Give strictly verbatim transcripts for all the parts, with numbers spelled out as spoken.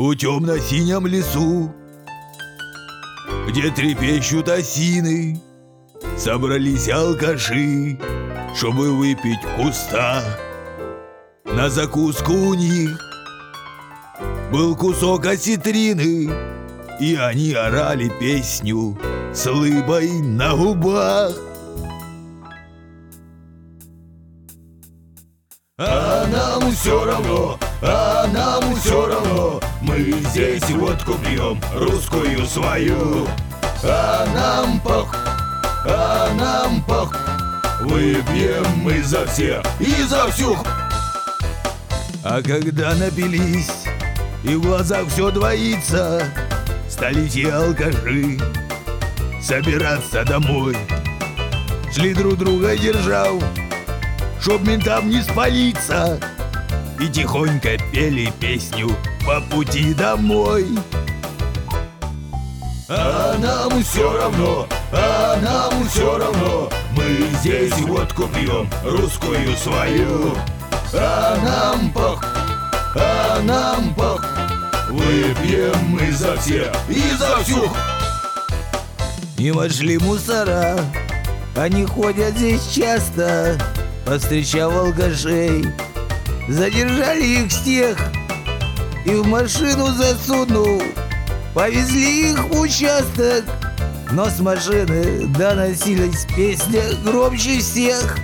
у темно-синем лесу, где трепещут осины, собрались алкаши, чтобы выпить куста. На закуску у них был кусок осетрины, и они орали песню с улыбой на губах. А нам все равно, а нам все равно, мы здесь водку пьем, русскую свою. А нам пох, а нам пох, выпьем мы за всех и за всю. А когда напились и в глазах все двоится, стали те алкаши собираться домой. Шли друг друга держав, чтоб ментам не спалиться, и тихонько пели песню по пути домой. А нам все равно, а нам все равно, мы здесь водку пьем, русскую свою. А нам пох, а нам пох, выпьем мы за всех и за всю. Мимо шли мусора, они ходят здесь часто, повстречав алкашей, задержали их всех и в машину засунув, повезли их в участок. Но с машины доносилась песня громче всех.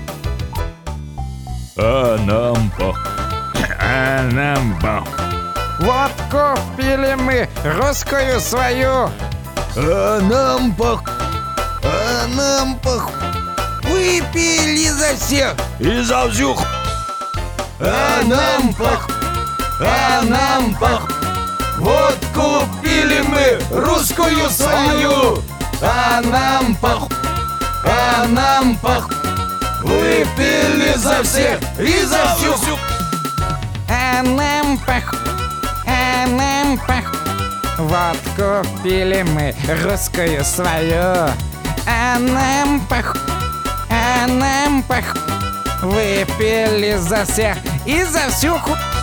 А нам пох, А нам пох, водку пили мы, русскую свою. А нам пох, а нам пох, Выпили за всех и за всю. А нам пох, а нам пох, водку пили мы, русскую свою. А нам пох, а нам пох, выпили за всех и за всю. А нам пох, а нам пох, водку пили мы, русскую свою. А нам пох, а нам пох, выпили за всех и за всю.